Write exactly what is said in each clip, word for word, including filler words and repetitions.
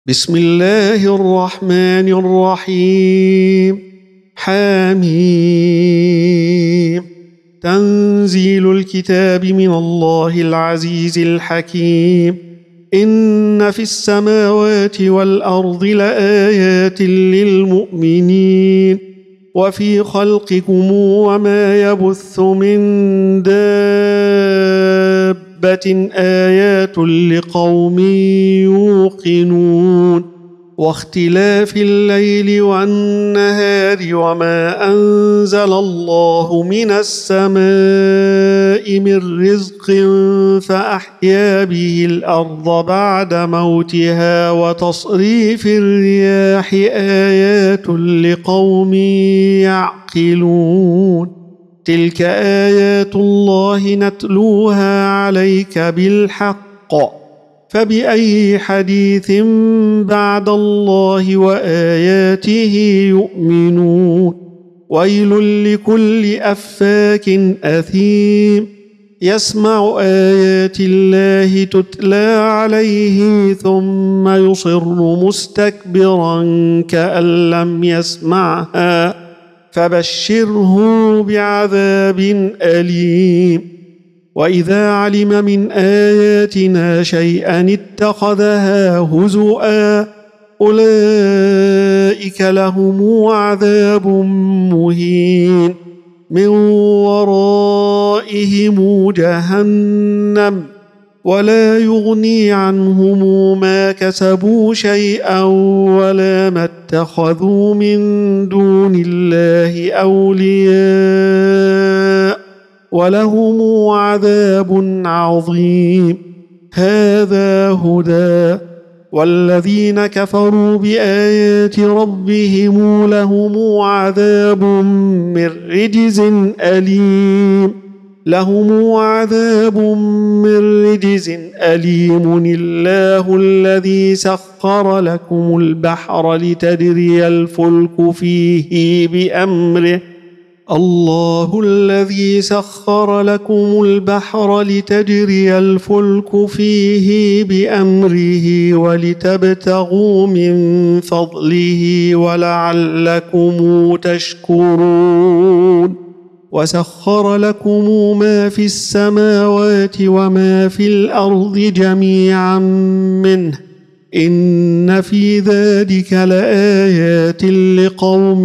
بسم الله الرحمن الرحيم. حميم. تنزيل الكتاب من الله العزيز الحكيم. إن في السماوات والأرض لآيات للمؤمنين وفي خلقكم وما يبث من دابة آيات لقوم يوقنون واختلاف الليل والنهار وما أنزل الله من السماء من رزق فأحيا به الأرض بعد موتها وتصريف الرياح آيات لقوم يعقلون تلك آيات الله نتلوها عليك بالحق فبأي حديث بعد الله وآياته يؤمنون ويل لكل أفاك أثيم يسمع آيات الله تتلى عليه ثم يصر مستكبرا كأن لم يسمعها فبشره بعذاب أليم وإذا علم من آياتنا شيئا اتخذها هزؤا أولئك لهم عذاب مهين من ورائهم جهنم ولا يغني عنهم ما كسبوا شيئا ولا ما اتخذوا من دون الله أولياء ولهم عذاب عظيم. هذا هدى والذين كفروا بآيات ربهم لهم عذاب من رجز أليم لهم عذاب من رجز أليم الله الذي سخر لكم البحر لتجري الفلك فيه بأمره الله الذي سخر لكم البحر لتجري الفلك فيه بأمره ولتبتغوا من فضله ولعلكم تشكرون وسخر لكم ما في السماوات وما في الأرض جميعا منه إن في ذلك لآيات لقوم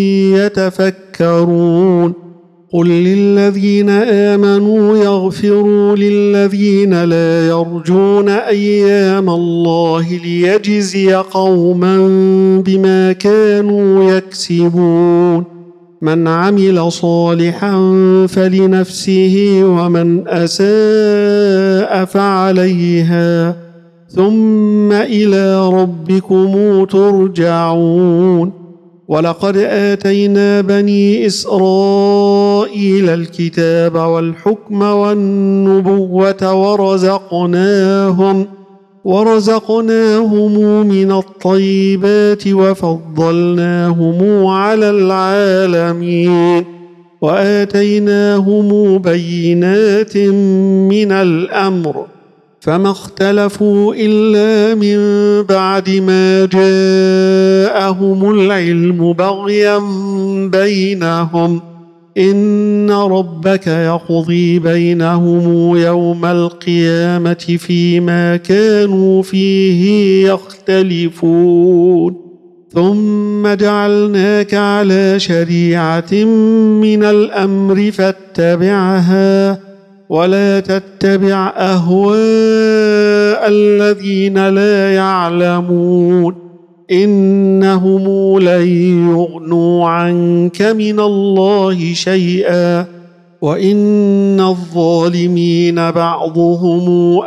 يتفكرون قل للذين آمنوا يغفروا للذين لا يرجون أيام الله ليجزي قوما بما كانوا يكسبون من عمل صالحا فلنفسه ومن أساء فعليها ثم إلى ربكم ترجعون ولقد آتينا بني إسرائيل الكتاب والحكم والنبوة ورزقناهم ورزقناهم من الطيبات وفضلناهم على العالمين وآتيناهم بينات من الأمر فما اختلفوا إلا من بعد ما جاءهم العلم بغيا بينهم إن ربك يقضي بينهم يوم القيامة فيما كانوا فيه يختلفون ثم جعلناك على شريعة من الأمر فاتبعها ولا تتبع أهواء الذين لا يعلمون إنهم لن يغنوا عنك من الله شيئا وإن الظالمين بعضهم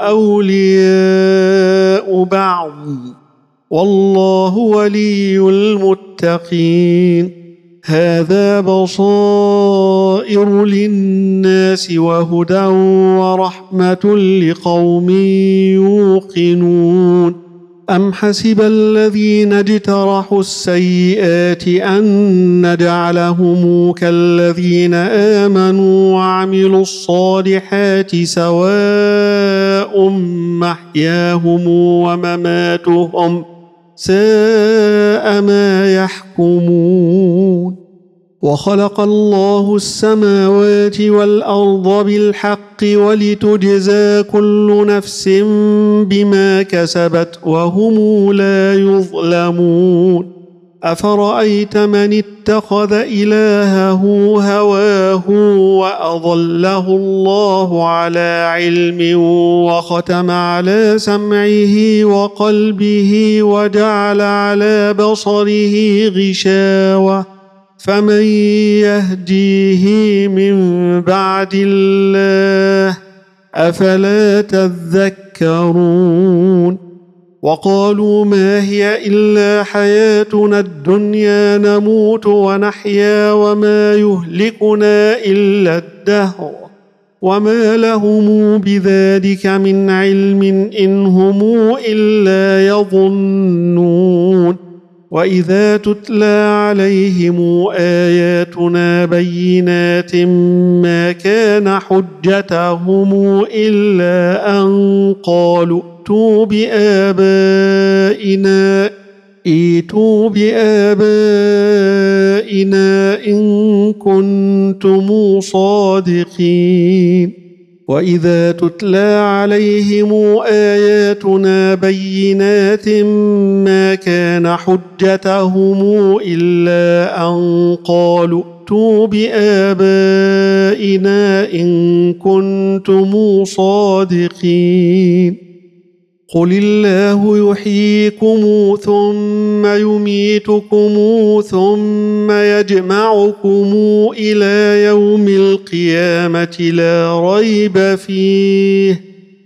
أولياء بعض والله ولي المتقين. هذا بصائر للناس وهدى ورحمة لقوم يوقنون أم حسب الذين اجترحوا السيئات أن نجعلهم كالذين آمنوا وعملوا الصالحات سواء محياهم ومماتهم ساء ما يحكمون وخلق الله السماوات والأرض بالحق ولتجزى كل نفس بما كسبت وهم لا يظلمون أفرأيت من اتخذ إلهه هواه وأضله الله على علم وختم على سمعه وقلبه وجعل على بصره غشاوة فمن يهديه من بعد الله أفلا تذكرون وقالوا ما هي إلا حياتنا الدنيا نموت ونحيا وما يهلكنا إلا الدهر وما لهم بذلك من علم إن هم إلا يظنون وإذا تتلى عليهم آياتنا بينات ما كان حجتهم إلا أن قالوا ائتوا بآبائنا ائتوا بآبائنا إن كنتم صادقين وإذا تتلى عليهم آياتنا بينات ما كان حجتهم إلا أن قالوا ائتوا بآبائنا إن كنتم صادقين قل الله يحييكم ثم يميتكم ثم يجمعكم إلى يوم القيامة لا ريب فيه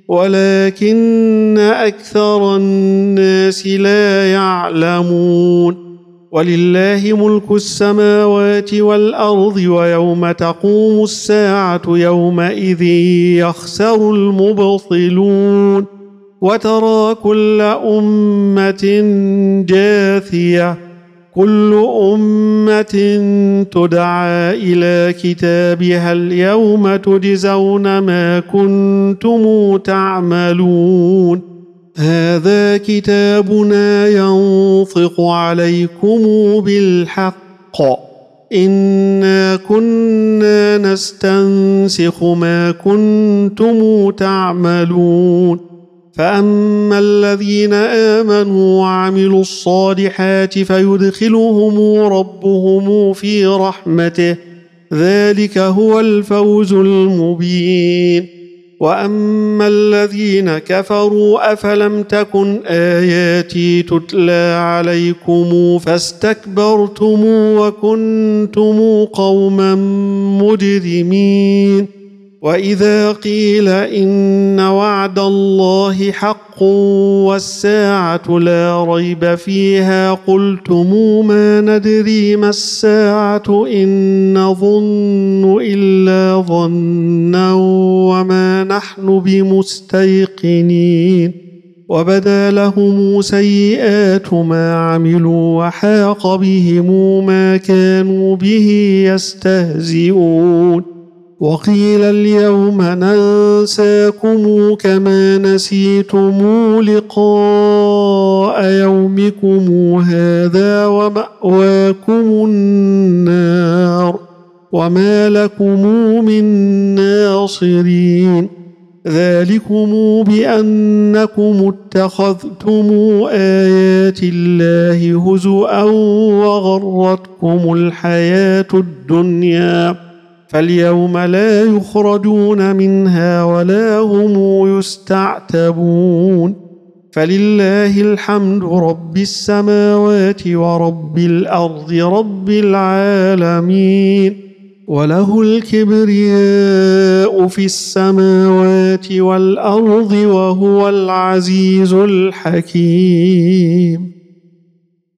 ولكن أكثر الناس لا يعلمون ولله ملك السماوات والأرض ويوم تقوم الساعة يومئذ يخسر المبطلون وترى كل أمة جاثية كل أمة تدعى إلى كتابها اليوم تجزون ما كنتم تعملون هذا كتابنا ينطق عليكم بالحق إنا كنا نستنسخ ما كنتم تعملون فأما الذين آمنوا وعملوا الصالحات فيدخلهم ربهم في رحمته ذلك هو الفوز المبين وأما الذين كفروا أفلم تكن آياتي تتلى عليكم فاستكبرتم وكنتم قوما مجرمين وإذا قيل إن وعد الله حق والساعة لا ريب فيها قلتم ما ندري ما الساعة إن نظن إلا ظنا وما نحن بمستيقنين وبدا لهم سيئات ما عملوا وحاق بهم ما كانوا به يستهزئون وقيل اليوم ننساكم كما نسيتم لقاء يومكم هذا ومأواكم النار وما لكم من ناصرين ذلكم بأنكم اتخذتم آيات الله هزؤا وغرتكم الحياة الدنيا فاليوم لا يخرجون منها ولا هم يستعتبون فلله الحمد رب السماوات ورب الأرض رب العالمين وله الكبرياء في السماوات والأرض وهو العزيز الحكيم.